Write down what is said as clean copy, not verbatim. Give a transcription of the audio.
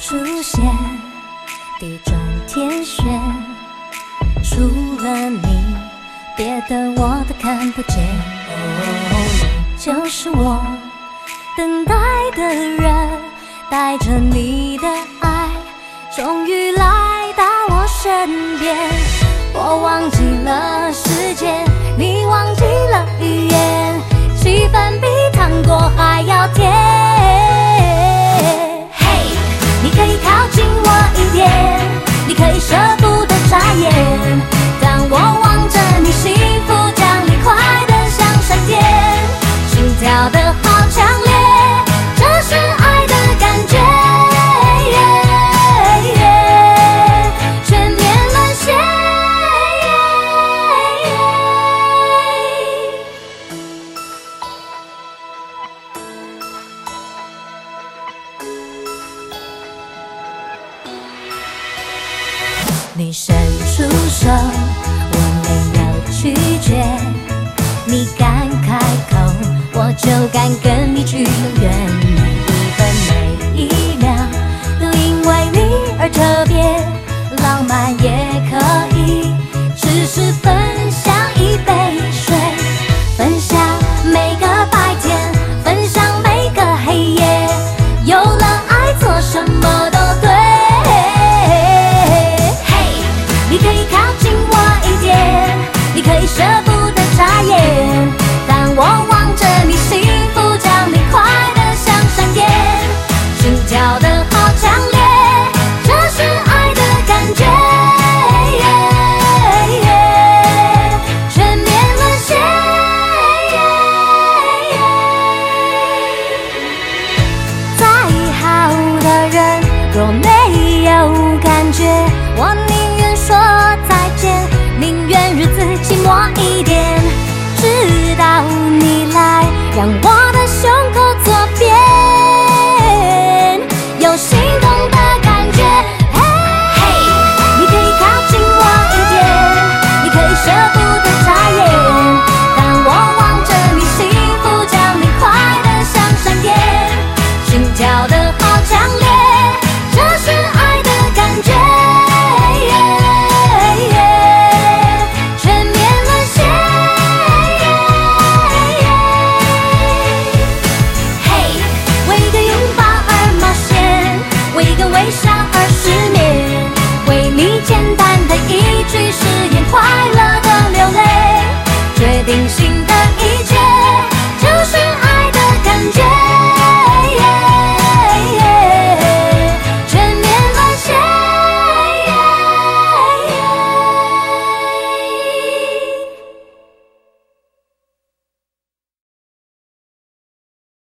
出现，地转天旋，除了你，别的我都看不见。你就是我等待的人，带着你的爱，终于来到我身边。我忘记了时间，你忘记了语言，气氛比糖果还要甜。嘿，你可以靠近我一点，你可以舍不得眨眼。当我望着你幸福降临，快得像闪电，心跳得好强烈，这是爱的感觉。全面沦陷。你伸出手，我没有拒绝，你敢开口，我就敢跟你去永远。每一分每一秒都因为你而特别，浪漫也可以只是分享一杯水，分享每个白天，分享每个黑夜，有了爱做什么都对。你可以靠近我一点，你可以舍不